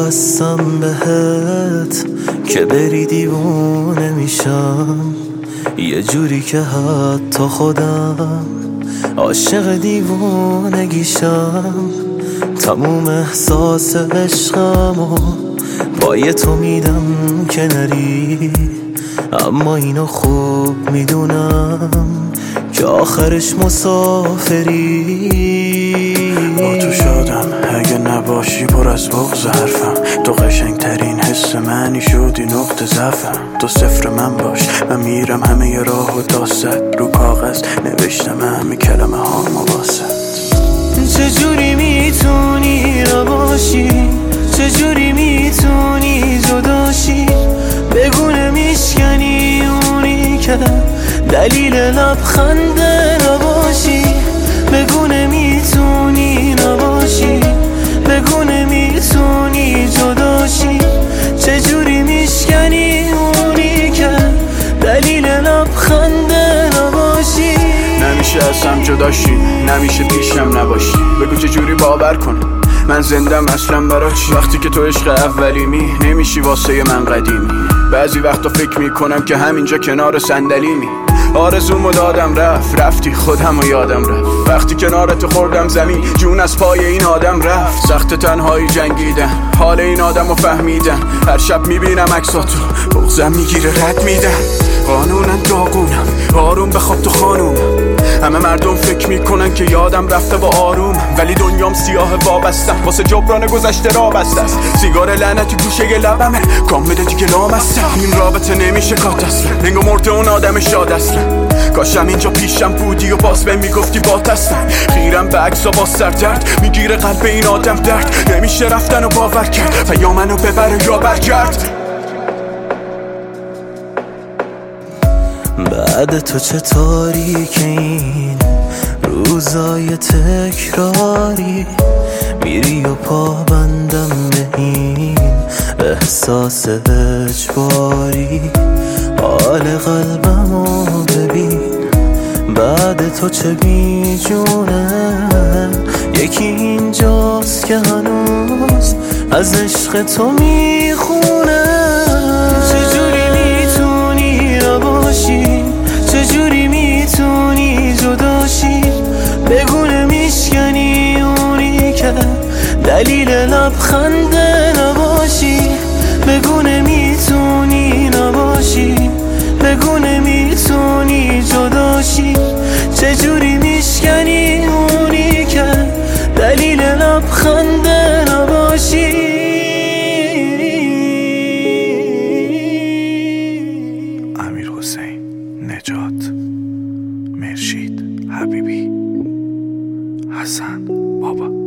بستم بهت که بری دیوونه میشم، یه جوری که حتی خودم عاشق دیوونگیشم. تموم احساس عشقمو پای تو میدم که نری، اما اینو خوب میدونم که آخرش مسافری. با تو شدم اگه نباشی پر از بغض حرفم، تو قشنگترین حس منی شدی نقطه ضعفم. تو صفر من باش من میرم همه راه و داست، رو کاغذ نوشتم همه کلمه ها واسط. چجوری میتونی نباشی، چجوری میتونی جداشی، بگونه میشکنی اونی که دلیل لبخند نباشی. بگونه میتونی نباشی، بگونه میتونی جداشی، چجوری میشکنی اونی که دلیل لبخند نباشی. نمیشه ازم جداشی، نمیشه پیشم نباشی. بگو چجوری باور کنم من زندم اصلا برای چی؟ وقتی که تو عشق اولیمی نمیشی واسه من قدیمی. بعضی وقتا فکر میکنم که همینجا کنار صندلیمی. آرزومو دادم رفتی خودمو یادم رفت. وقتی کنارت خوردم زمین جون از پای این آدم رفت. سخت تنهایی جنگیدن حال این آدمو فهمیدن. هر شب میبینم عکساتو بغضم میگیره رد میدن. قانونن داغونم آروم بخواب تو خانومم. همه مردم فکر میکنن که یادم رفته با آروم، ولی دنیام سیاه وابستم واسه جبران گذشته را بسته است. سیگار لعنتی گوشه لبمه کام بده دیگه لامستم. این رابطه نمیشه کات اصلا، انگار مرده اون آدم شاد اصلا. کاشم اینجا پیشم بودی و باز به میگفتی بات هستم. خیرم به عکسا با سردرد میگیره قلب این آدم درد. نمیشه رفتن و باور کرد و یا منو ببره یا برگرد. بعد تو چه تاریک این روزای تکراری، میری و پابندم به این احساس اجباری. حال قلبمو ببین بعد تو چه بیجونه. یکی اینجاست که هنوز از عشق تو میخونه. چجوری میتونی نباشی، چجوری میتونی جداشی، بگونه میشکنی اونی که دلیل لبخند نباشی. بگونه میتونی نباشی، بگونه میتونی جداشی، چجوری میشکنی اونی که دلیل لبخند نباشی. امیرحسین، نجات، مرشید، حبیبی، حسن بابا.